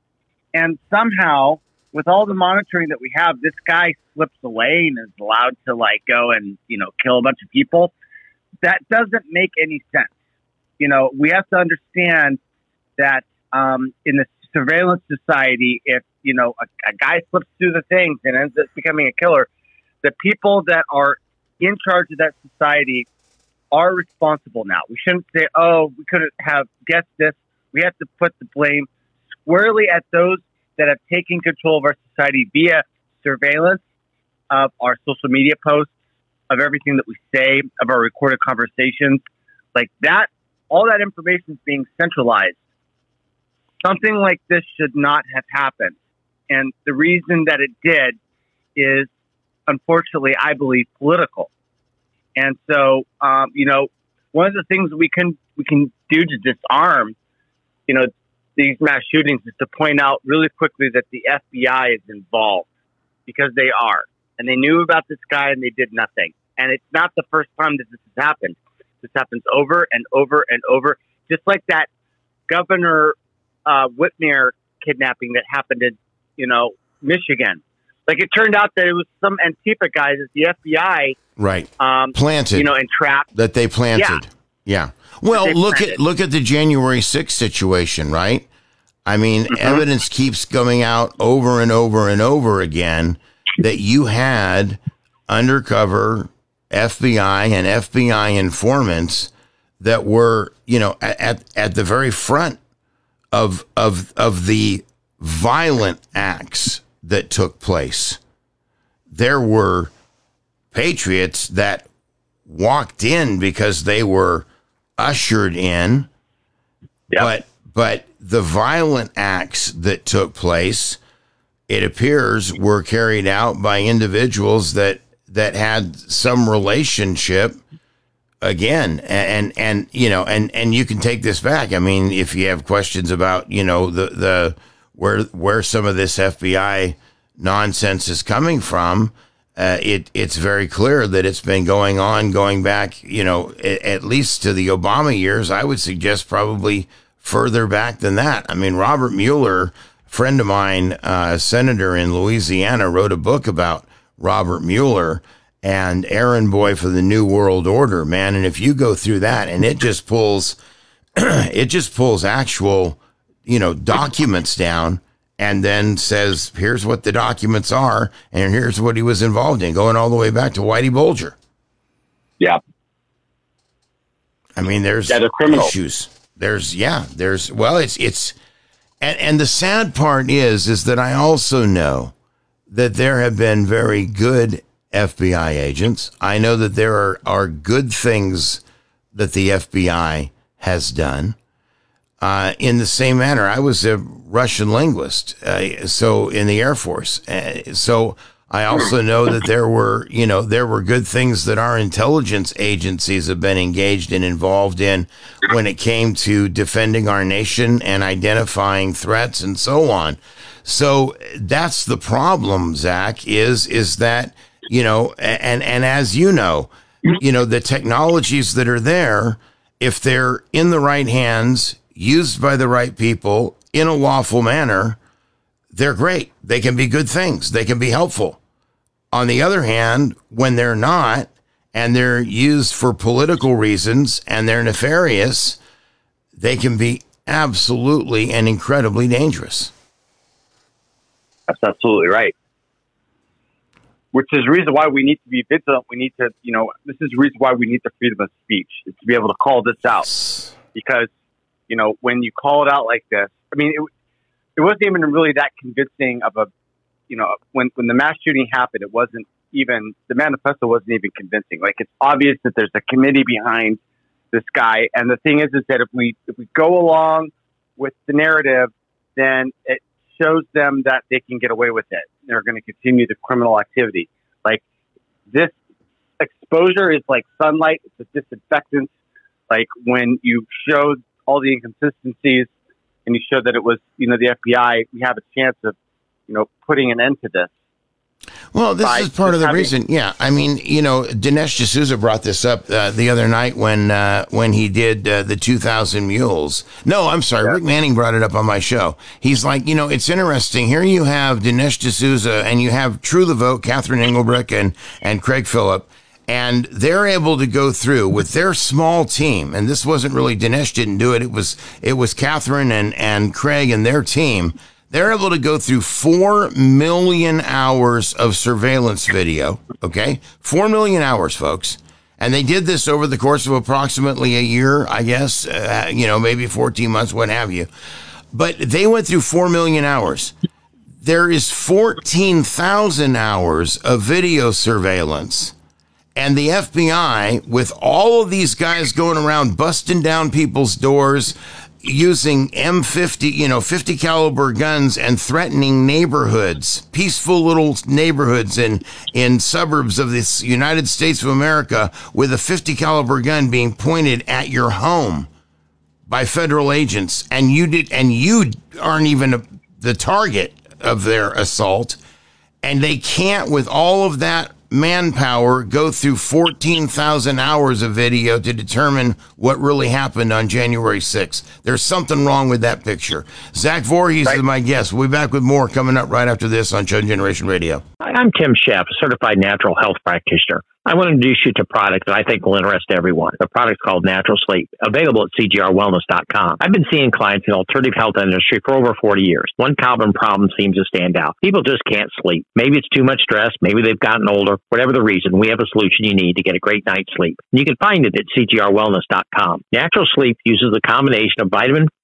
And somehow, with all the monitoring that we have, this guy slips away and is allowed to like go and, you know, kill a bunch of people. That doesn't make any sense. You know, we have to understand that um, in the surveillance society, if, you know, a, a guy slips through the things and ends up becoming a killer, the people that are in charge of that society are responsible now. We shouldn't say, oh, we couldn't have guessed this. We have to put the blame squarely at those that have taken control of our society via surveillance of our social media posts, of everything that we say, of our recorded conversations. Like that, all that information is being centralized. Something like this should not have happened. And the reason that it did is, unfortunately, I believe, political. And so, um, you know, one of the things we can we can do to disarm, you know, these mass shootings is to point out really quickly that the F B I is involved, because they are. And they knew about this guy and they did nothing. And it's not the first time that this has happened. This happens over and over and over. Just like that Governor uh, Whitmer kidnapping that happened in, you know, Michigan. Like it turned out that it was some Antifa guys that the F B I right um, planted, you know, entrapped. That they planted. Yeah. Yeah. Well, look at look at the January sixth situation, right? I mean, mm-hmm. evidence keeps coming out over and over and over again that you had undercover F B I and F B I informants that were, you know, at at the very front of of of the violent acts that took place. There were patriots that walked in because they were ushered in, yep. but but the violent acts that took place, it appears, were carried out by individuals that that had some relationship. Again, and, and, you know, and, and you can take this back. I mean, if you have questions about, you know, the, the, where, where some of this F B I nonsense is coming from, uh, it, it's very clear that it's been going on, going back, you know, at, at least to the Obama years. I would suggest probably further back than that. I mean, Robert Mueller, a friend of mine, uh, senator in Louisiana, wrote a book about Robert Mueller and errand boy for the New World Order, man. And if you go through that, and it just pulls, it just pulls actual, you know, documents down, and then says, here's what the documents are, and here's what he was involved in, going all the way back to Whitey Bulger. Yeah. I mean, there's yeah, they're criminal issues. There's, yeah, there's, well, it's, it's, and, and the sad part is, is that I also know that there have been very good F B I agents. I know that there are, are good things that the F B I has done. Uh, in the same manner, I was a Russian linguist, uh, so in the Air Force. Uh, so I also know that there were, you know, there were good things that our intelligence agencies have been engaged and involved in when it came to defending our nation and identifying threats and so on. So that's the problem, Zach, is, is that, you know, and, and as you know, you know, the technologies that are there, if they're in the right hands, used by the right people in a lawful manner, they're great. They can be good things. They can be helpful. On the other hand, when they're not, and they're used for political reasons and they're nefarious, they can be absolutely and incredibly dangerous. That's absolutely right. Which is the reason why we need to be vigilant. We need to, you know, this is the reason why we need the freedom of speech, is to be able to call this out. Because, you know, when you call it out like this, I mean, it, it wasn't even really that convincing of a, you know, when, when the mass shooting happened, it wasn't even, the manifesto wasn't even convincing. Like, it's obvious that there's a committee behind this guy. And the thing is, is that if we, if we go along with the narrative, then it shows them that they can get away with it. They're going to continue the criminal activity. Like, this exposure is like sunlight. It's a disinfectant. Like, when you show all the inconsistencies and you show that it was, you know, the F B I, we have a chance of, you know, putting an end to this. Well, this is part of the reason. Yeah. I mean, you know, Dinesh D'Souza brought this up uh, the other night when uh, when he did uh, the two thousand Mules. No, I'm sorry. Yeah. Rick Manning brought it up on my show. He's like, you know, it's interesting. Here you have Dinesh D'Souza and you have True the Vote, Catherine Engelbrecht and, and Craig Phillip. And they're able to go through with their small team. And this wasn't really, Dinesh didn't do it. It was, it was Catherine and, and Craig and their team. They're able to go through four million hours of surveillance video. Okay. Four million hours, folks. And they did this over the course of approximately a year, I guess, uh, you know, maybe fourteen months, what have you. But they went through four million hours. There is fourteen thousand hours of video surveillance. And the F B I, with all of these guys going around busting down people's doors, using M fifty, you know, fifty caliber guns and threatening neighborhoods, peaceful little neighborhoods in, in suburbs of this United States of America, with a fifty caliber gun being pointed at your home by federal agents. And you did, and you aren't even a, the target of their assault. And they can't, with all of that manpower, go through fourteen thousand hours of video to determine what really happened on January sixth. There's something wrong with that picture. Zach Voorhees right. is my guest. We'll be back with more coming up right after this on Chosen Generation Radio. Hi, I'm Tim Sheff, a certified natural health practitioner. I want to introduce you to a product that I think will interest everyone. The product's called Natural Sleep, available at C G R wellness dot com. I've been seeing clients in the alternative health industry for over forty years. One common problem seems to stand out. People just can't sleep. Maybe it's too much stress. Maybe they've gotten older. Whatever the reason, we have a solution you need to get a great night's sleep. You can find it at C G R wellness dot com. Natural Sleep uses a combination of vitamin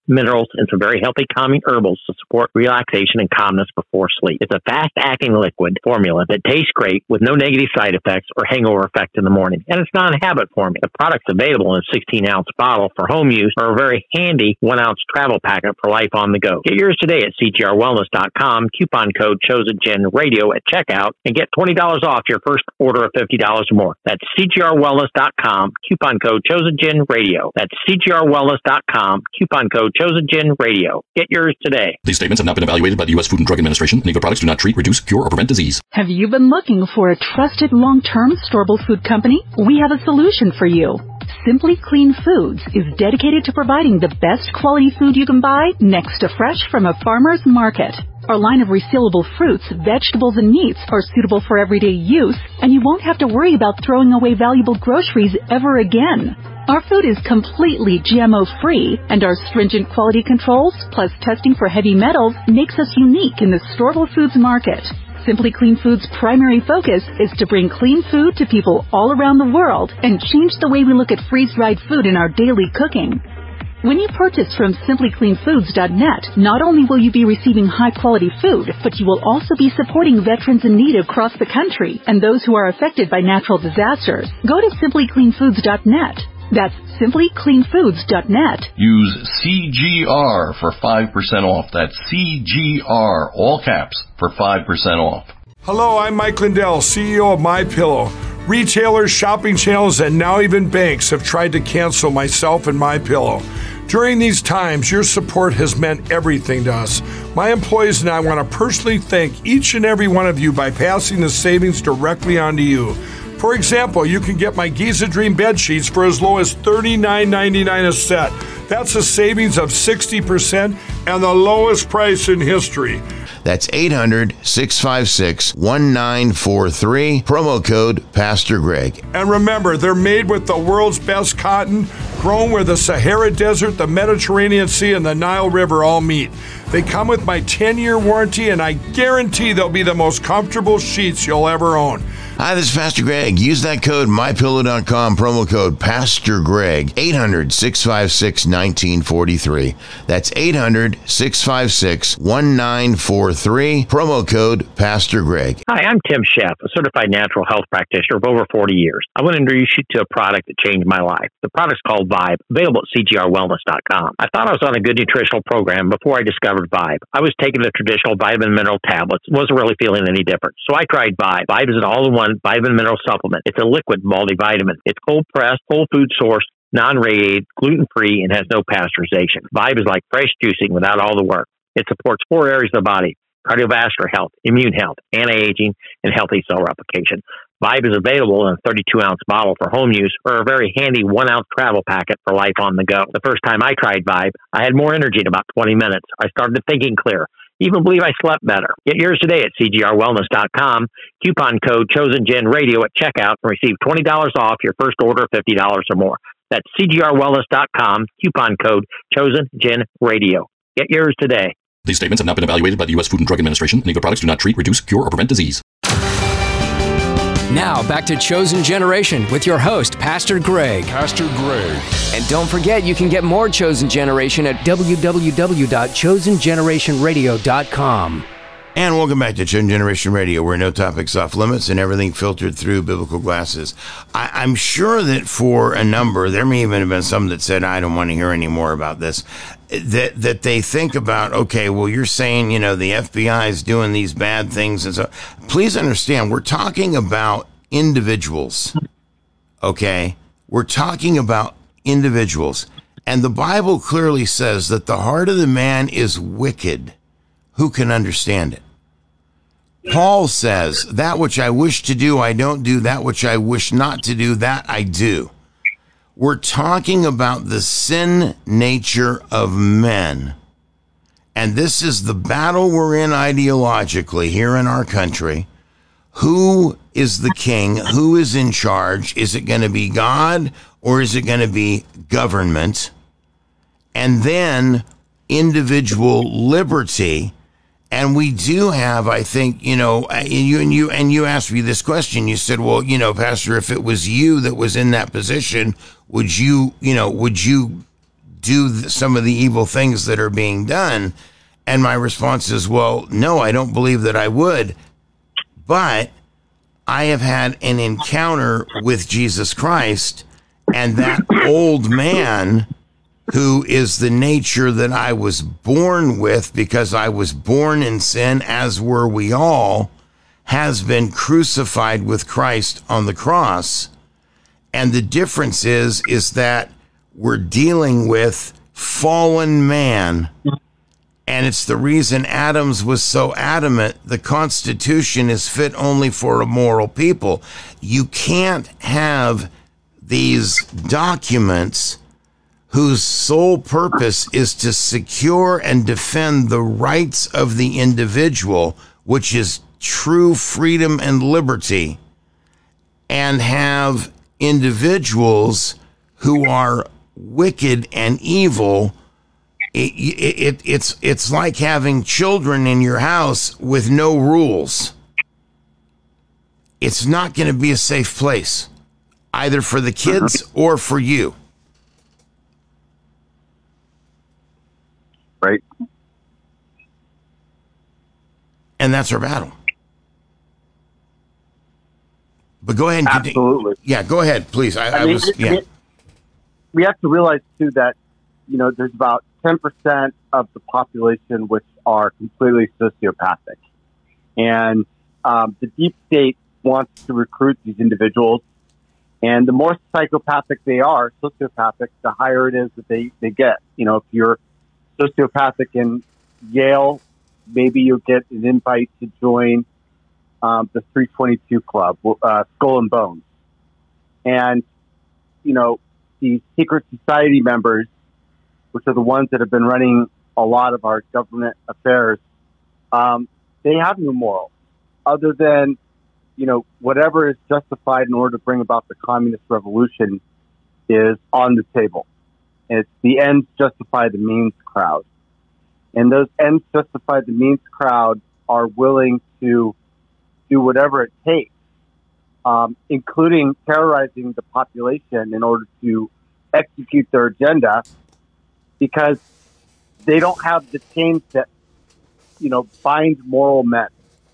minerals, and some very healthy calming herbals to support relaxation and calmness before sleep. It's a fast-acting liquid formula that tastes great with no negative side effects or hangover effect in the morning. And it's non-habit forming. The product's available in a sixteen-ounce bottle for home use or a very handy one-ounce travel packet for life on the go. Get yours today at C G R wellness dot com, coupon code ChosenGenRadio at checkout, and get twenty dollars off your first order of fifty dollars or more. That's C G R wellness dot com, coupon code ChosenGenRadio. That's C G R wellness dot com, coupon code ChosenGenRadio. Get yours today. These statements have not been evaluated by the U S Food and Drug Administration. Any of the products do not treat, reduce, cure, or prevent disease. Have you been looking for a trusted long-term storable food company? We have a solution for you. Simply Clean Foods is dedicated to providing the best quality food you can buy next to fresh from a farmer's market. Our line of resealable fruits, vegetables, and meats are suitable for everyday use, and you won't have to worry about throwing away valuable groceries ever again. Our food is completely G M O-free, and our stringent quality controls, plus testing for heavy metals, makes us unique in the storable foods market. Simply Clean Foods' primary focus is to bring clean food to people all around the world and change the way we look at freeze-dried food in our daily cooking. When you purchase from simply clean foods dot net, not only will you be receiving high-quality food, but you will also be supporting veterans in need across the country and those who are affected by natural disasters. Go to simply clean foods dot net. That's simply clean foods dot net. Use C G R for five percent off. That's C G R, all caps, for five percent off. Hello, I'm Mike Lindell, C E O of MyPillow. Retailers, shopping channels, and now even banks have tried to cancel myself and MyPillow. During these times, your support has meant everything to us. My employees and I want to personally thank each and every one of you by passing the savings directly on to you. For example, you can get my Giza Dream bed sheets for as low as thirty-nine ninety-nine a set. That's a savings of sixty percent and the lowest price in history. That's eight hundred, six five six, one nine four three, promo code Pastor Greg. And remember, they're made with the world's best cotton, grown where the Sahara Desert, the Mediterranean Sea, and the Nile River all meet. They come with my ten-year warranty, and I guarantee they'll be the most comfortable sheets you'll ever own. Hi, this is Pastor Greg. Use that code my pillow dot com, promo code Pastor Greg, eight hundred, six five six, one nine four three. That's eight hundred, six five six, one nine four three, promo code Pastor Greg. Hi, I'm Tim Sheff, a certified natural health practitioner of over forty years. I want to introduce you to a product that changed my life. The product's called Vibe, available at C G R wellness dot com. I thought I was on a good nutritional program before I discovered Vibe. I was taking the traditional vitamin mineral tablets, wasn't really feeling any different. So I tried Vibe. Vibe is an all-in-one vitamin mineral supplement. It's a liquid multivitamin. It's cold pressed, whole food sourced, non-radiated, gluten-free, and has no pasteurization. Vibe is like fresh juicing without all the work. It supports four areas of the body: cardiovascular health, immune health, anti-aging, and healthy cell replication. Vibe is available in a thirty-two ounce bottle for home use or a very handy one ounce travel packet for life on the go. The first time I tried Vibe, I had more energy in about twenty minutes. I started thinking clear. Even believe I slept better. Get yours today at C G R wellness dot com. Coupon code ChosenGenRadio at checkout and receive twenty dollars off your first order of fifty dollars or more. That's C G R wellness dot com. Coupon code ChosenGenRadio. Get yours today. These statements have not been evaluated by the U S Food and Drug Administration. Any of the products do not treat, reduce, cure, or prevent disease. Now, back to Chosen Generation with your host, Pastor Greg. Pastor Greg. And don't forget, you can get more Chosen Generation at w w w dot chosen generation radio dot com. And welcome back to Chosen Generation Radio, where no topics off limits and everything filtered through biblical glasses. I, I'm sure that for a number, there may even have been some that said, I don't want to hear any more about this, that that they think about, okay, well, you're saying, you know, the F B I is doing these bad things. And so please understand, we're talking about individuals, okay? We're talking about individuals. And the Bible clearly says that the heart of the man is wicked. Who can understand it? Paul says, that which I wish to do, I don't do. That which I wish not to do, that I do. We're talking about the sin nature of men. And this is the battle we're in ideologically here in our country. Who is the king? Who is in charge? Is it going to be God or is it going to be government? And then individual liberty. And we do have, I think, you know, and you and you and you asked me this question. You said, well, you know, Pastor, if it was you that was in that position, would you, you know, would you do th- some of the evil things that are being done? And my response is, well, no, I don't believe that I would. But I have had an encounter with Jesus Christ, and that old man, who is the nature that I was born with because I was born in sin, as were we all, has been crucified with Christ on the cross. And the difference is, is that we're dealing with fallen man. And it's the reason Adams was so adamant the Constitution is fit only for a moral people. You can't have these documents whose sole purpose is to secure and defend the rights of the individual, which is true freedom and liberty, and have individuals who are wicked and evil. It, it, it, it's it's like having children in your house with no rules. It's not going to be a safe place, either for the kids or for you. Right. And that's our battle. But go ahead and continue. Absolutely. Yeah, go ahead, please. I, I, I mean, was, yeah. We have to realize, too, that, you know, there's about ten percent of the population which are completely sociopathic. And um, the deep state wants to recruit these individuals. And the more psychopathic they are, sociopathic, the higher it is that they, they get. You know, if you're sociopathic in Yale, maybe you'll get an invite to join um, the three twenty-two Club, uh, Skull and Bones. And, you know, these secret society members, which are the ones that have been running a lot of our government affairs, um, they have no morals other than, you know, whatever is justified in order to bring about the communist revolution is on the table. And it's the ends justify the means crowd. And those ends justify the means crowd are willing to do whatever it takes, um, including terrorizing the population in order to execute their agenda, because they don't have the chains that, you know, bind moral men.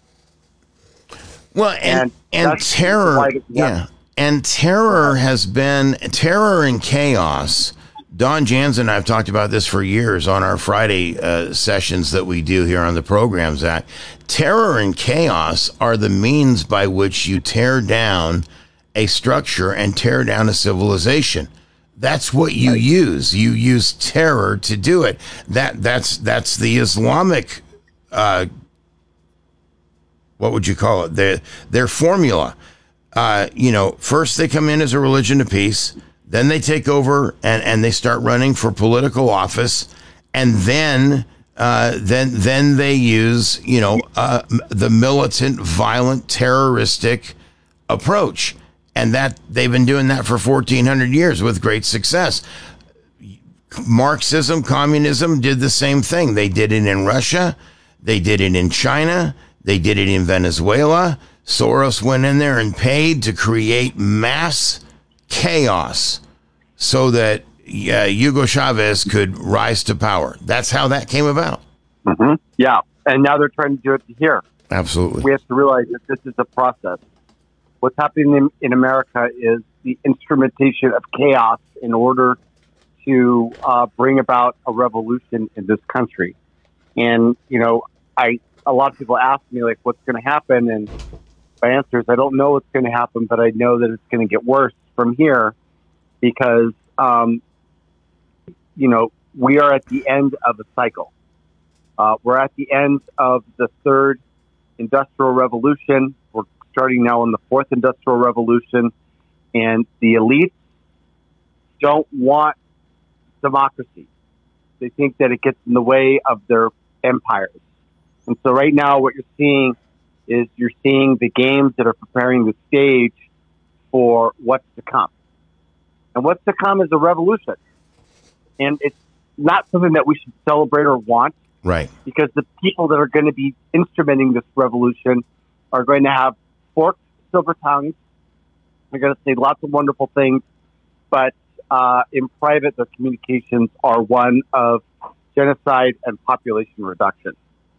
Well, and and, and terror, yeah, and terror has been terror and chaos. Don Jansen and I have talked about this for years on our Friday uh, sessions that we do here on the program, Zach. Terror and chaos are the means by which you tear down a structure and tear down a civilization. That's what you use. You use terror to do it. That that's that's the Islamic, uh, what would you call it? Their their formula. Uh, you know, first they come in as a religion of peace. Then they take over and, and they start running for political office, and then uh, then then they use you know uh, the militant, violent, terroristic approach, and that they've been doing that for fourteen hundred years with great success. Marxism, communism did the same thing. They did it in Russia, they did it in China, they did it in Venezuela. Soros went in there and paid to create mass chaos so that uh, Hugo Chavez could rise to power. That's how that came about. Mm-hmm. Yeah, and now they're trying to do it here. Absolutely. We have to realize that this is a process. What's happening in, in America is the instrumentation of chaos in order to uh, bring about a revolution in this country. And, you know, I a lot of people ask me, like, what's going to happen? And my answer is, I don't know what's going to happen, but I know that it's going to get worse from here because, um, you know, we are at the end of a cycle. Uh, we're at the end of the third industrial revolution. We're starting now in the fourth industrial revolution, and the elites don't want democracy. They think that it gets in the way of their empires. And so right now what you're seeing is you're seeing the games that are preparing the stage for what's to come. And what's to come is a revolution. And it's not something that we should celebrate or want. Right. Because the people that are going to be instrumenting this revolution are going to have forked silver tongues. They're going to say lots of wonderful things. But uh, in private, their communications are one of genocide and population reduction.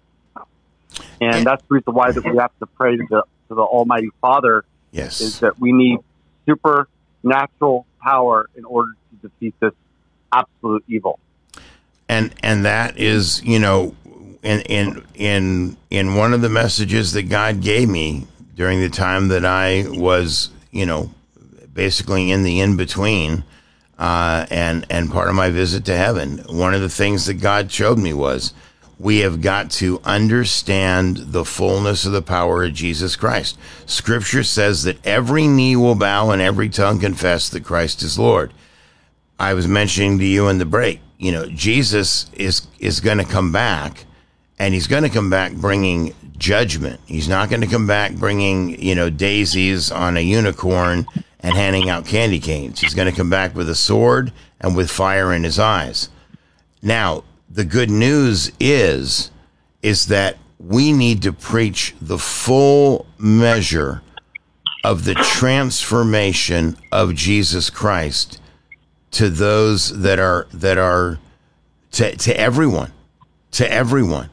And that's the reason why that we have to pray to the, to the Almighty Father. Yes. Is that we need supernatural power in order to defeat this absolute evil. And and that is, you know, in in in in one of the messages that God gave me during the time that I was, you know, basically in the in-between, uh, and and part of my visit to heaven, one of the things that God showed me was, we have got to understand the fullness of the power of Jesus Christ. Scripture says that every knee will bow and every tongue confess that Christ is Lord. I was mentioning to you in the break, you know, Jesus is is going to come back, and he's going to come back bringing judgment. He's not going to come back bringing, you know, daisies on a unicorn and handing out candy canes. He's going to come back with a sword and with fire in his eyes. Now, the good news is, is that we need to preach the full measure of the transformation of Jesus Christ to those that are, that are, to, to everyone, to everyone.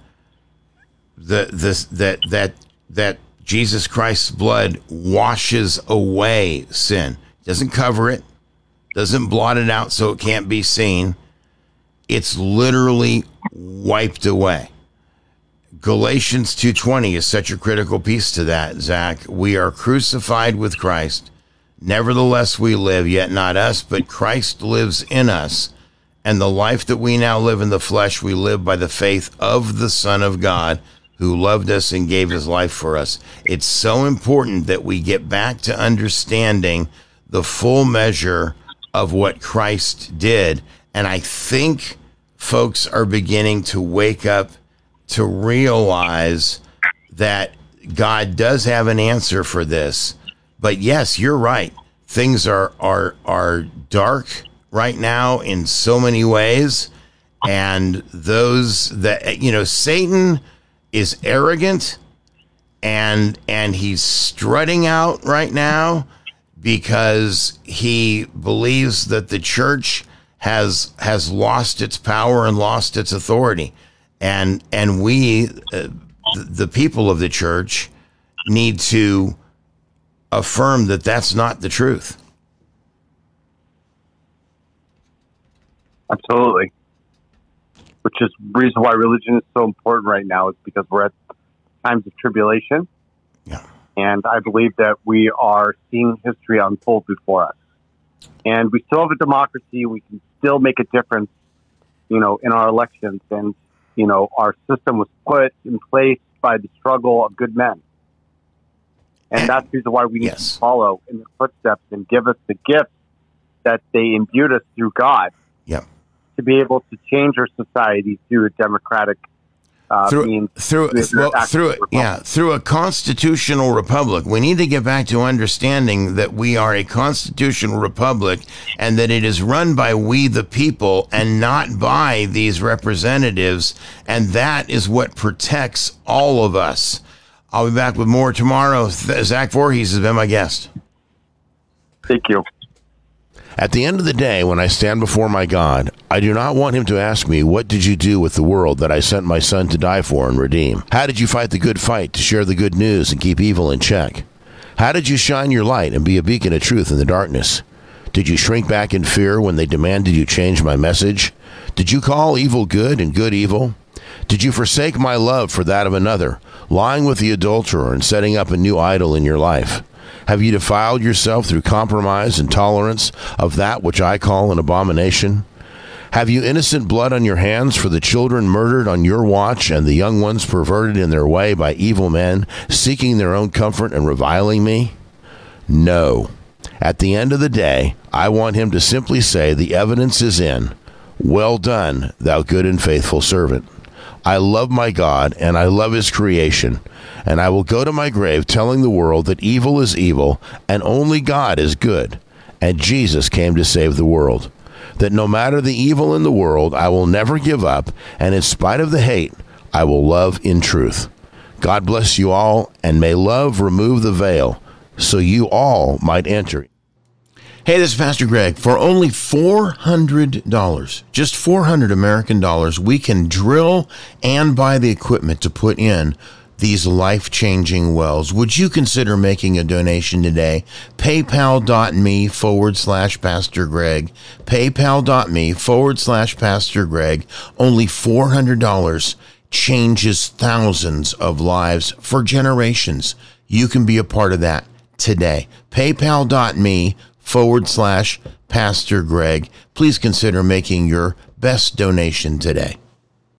The, this, that, that, that Jesus Christ's blood washes away sin. Doesn't cover it, doesn't blot it out so it can't be seen. It's literally wiped away. Galatians two twenty is such a critical piece to that, Zach. We are crucified with Christ. Nevertheless we live, yet not us, but Christ lives in us. And the life that we now live in the flesh, we live by the faith of the Son of God, who loved us and gave his life for us. It's so important that we get back to understanding the full measure of what Christ did. And I think folks are beginning to wake up to realize that God does have an answer for this. But yes, you're right. Things are are are dark right now in so many ways. And those that, you know, Satan is arrogant, and and he's strutting out right now because he believes that the church has has lost its power and lost its authority, and and we, uh, the people of the church, need to affirm that that's not the truth. Absolutely. Which is the reason why religion is so important right now, is because we're at times of tribulation. Yeah. And I believe that we are seeing history unfold before us. And we still have a democracy. We can still make a difference, you know, in our elections. And, you know, our system was put in place by the struggle of good men. And that's the reason why we need yes. to follow in their footsteps and give us the gifts that they imbued us through God. Yeah. To be able to change our society through a democratic uh, through, means. Through, well, through it, yeah, through a constitutional republic. We need to get back to understanding that we are a constitutional republic, and that it is run by we the people and not by these representatives. And that is what protects all of us. I'll be back with more tomorrow. Zach Voorhees has been my guest. Thank you. At the end of the day, when I stand before my God, I do not want him to ask me, what did you do with the world that I sent my son to die for and redeem? How did you fight the good fight to share the good news and keep evil in check? How did you shine your light and be a beacon of truth in the darkness? Did you shrink back in fear when they demanded you change my message? Did you call evil good and good evil? Did you forsake my love for that of another, lying with the adulterer and setting up a new idol in your life? Have you defiled yourself through compromise and tolerance of that which I call an abomination? Have you innocent blood on your hands for the children murdered on your watch and the young ones perverted in their way by evil men, seeking their own comfort and reviling me? No. At the end of the day, I want him to simply say, the evidence is in. Well done, thou good and faithful servant. I love my God, and I love his creation, and I will go to my grave telling the world that evil is evil, and only God is good, and Jesus came to save the world. That no matter the evil in the world, I will never give up, and in spite of the hate, I will love in truth. God bless you all, and may love remove the veil, so you all might enter. Hey, this is Pastor Greg. For only four hundred dollars, just four hundred American dollars, we can drill and buy the equipment to put in these life-changing wells. Would you consider making a donation today? PayPal.me forward slash Pastor Greg. PayPal.me forward slash Pastor Greg. Only four hundred dollars changes thousands of lives for generations. You can be a part of that today. PayPal.me forward slash Pastor Greg. Please consider making your best donation today.